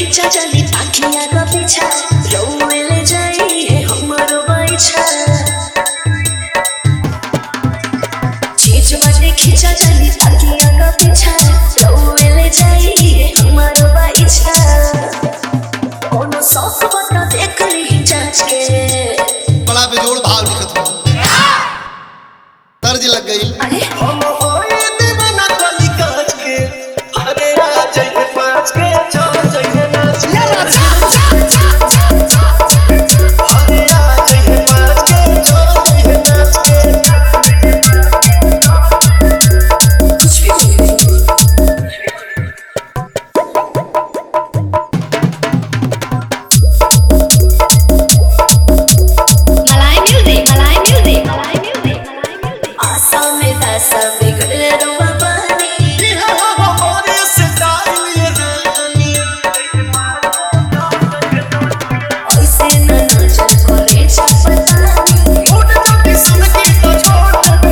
खिचा चली आखिया का पीछा रोवे ले जाई है हमारो बाइछा चीज बाटे खिचा चली आखिया का पीछा रोवे ले जाई है हमारो बाइछा कोनो सौख बता देख ली जांच के बड़ा बेजोड़ भाव लिखत हो तर्ज लग गई अरे हम होए दीवाना कली काज के अरे आ जाइए पाँच के चल जाइए नाच के अरे आ जाइए पाँच के चल जाइए नाच के कुछ भी आसा में दासा बिगड़े रुआ पानी बिहार हमारे से डालिए रानी ऐसे न नजर करे चपतानी उठ जाती सुन के तो छोड़ दे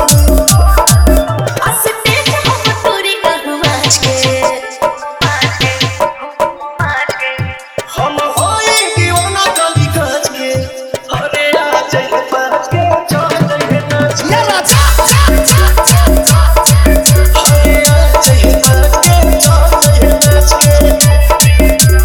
हंसते हम पूरी कहवाज के हम होए दीवाना कली काज के अरे आ जाइए पाँच के चल जाइए नाच के अरे आ जाइए पाँच के चल जाइए नाच के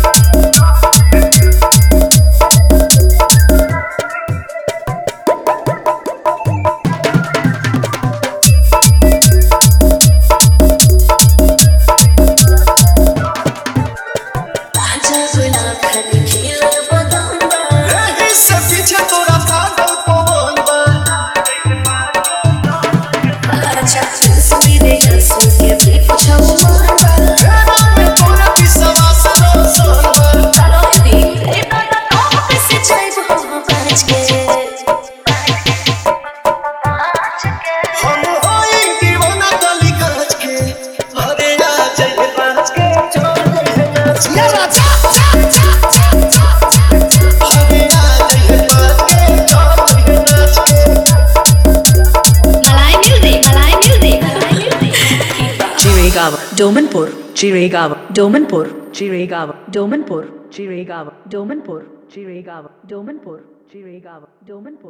ताजा गुलाब खली खिले बदन बा एही से पीछे तोरा पागल पवन बा अच्छा सुबीरे आंसू के भी पूछो मारबा तेरा में तोरा विश्वास रोशन बा चलो दी रे दादा तो कैसे जाइब हम बाज के हम होई दीवाना गली काज के अरे आ जाइए पाँच के चल जाइए नाच के अरे आ जाइए पाँच के चल जाइए नाच के Chirigava, Domanpur, Chirigava, Domanpur, Chirigava, Domanpur, Chirigava, Domanpur, Chirigava, Domanpur, Chirigava, Domanpur.